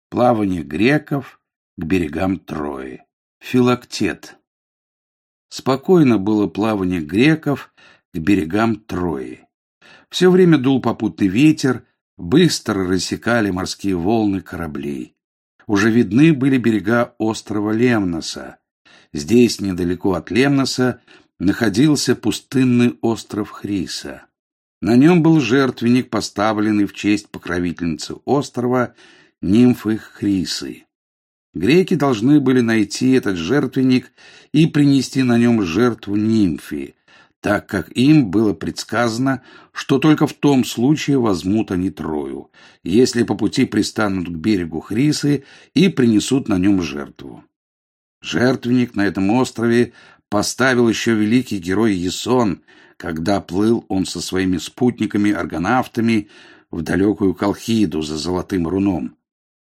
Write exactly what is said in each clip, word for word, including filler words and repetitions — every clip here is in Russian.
Плавание греков к берегам Трои. Филактет. Спокойно было плавание греков к берегам Трои. Все время дул попутный ветер, быстро рассекали морские волны кораблей. Уже видны были берега острова Лемноса. Здесь, недалеко от Лемноса, находился пустынный остров Хриса. На нем был жертвенник, поставленный в честь покровительницы острова, нимфы Хрисы. Греки должны были найти этот жертвенник и принести на нем жертву нимфе, так как им было предсказано, что только в том случае возьмут они Трою, если по пути пристанут к берегу Хрисы и принесут на нем жертву. Жертвенник на этом острове поставил еще великий герой Ясон, когда плыл он со своими спутниками-аргонавтами в далекую Колхиду за золотым руном.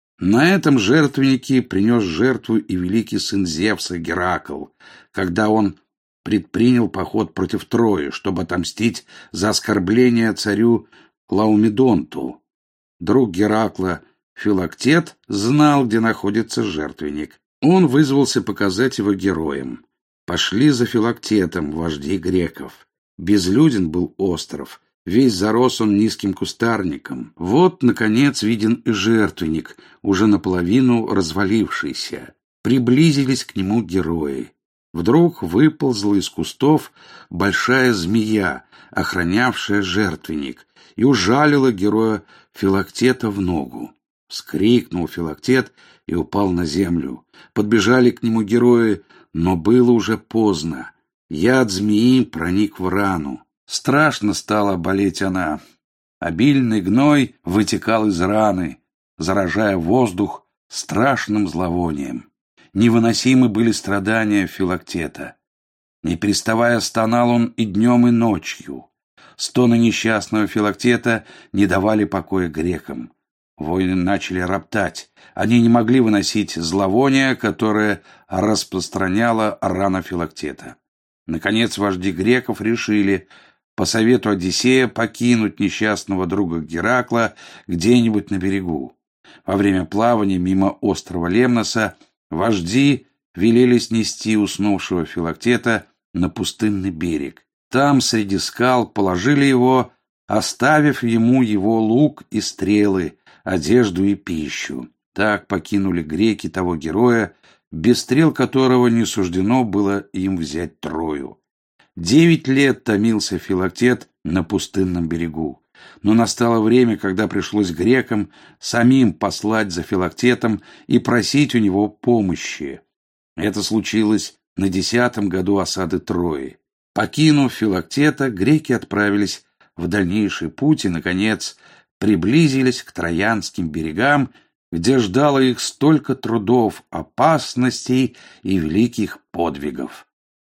На этом жертвеннике принес жертву и великий сын Зевса Геракл, когда он предпринял поход против Трои, чтобы отомстить за оскорбление царю Лаомедонту. Друг Геракла Филактет знал, где находится жертвенник. Он вызвался показать его героям. Пошли за Филактетом вожди греков. Безлюден был остров, весь зарос он низким кустарником. Вот, наконец, виден и жертвенник, уже наполовину развалившийся. Приблизились к нему герои. Вдруг выползла из кустов большая змея, охранявшая жертвенник, и ужалила героя Филактета в ногу. Вскрикнул Филактет и упал на землю. Подбежали к нему герои, но было уже поздно. Яд змеи проник в рану. Страшно стала болеть она. Обильный гной вытекал из раны, заражая воздух страшным зловонием. Невыносимы были страдания Филактета. Не переставая стонал он и днем, и ночью. Стоны несчастного Филактета не давали покоя грекам. Воины начали роптать. Они не могли выносить зловония, которое распространяла рана Филактета. Наконец вожди греков решили, по совету Одиссея, покинуть несчастного друга Геракла где-нибудь на берегу. Во время плавания мимо острова Лемноса вожди велели снести уснувшего Филактета на пустынный берег. Там, среди скал, положили его, оставив ему его лук и стрелы, одежду и пищу. Так покинули греки того героя, без стрел которого не суждено было им взять Трою. Девять лет томился Филактет на пустынном берегу. Но настало время, когда пришлось грекам самим послать за Филактетом и просить у него помощи. Это случилось на десятом году осады Трои. Покинув Филактета, греки отправились в дальнейший путь и, наконец, приблизились к Троянским берегам, где ждало их столько трудов, опасностей и великих подвигов.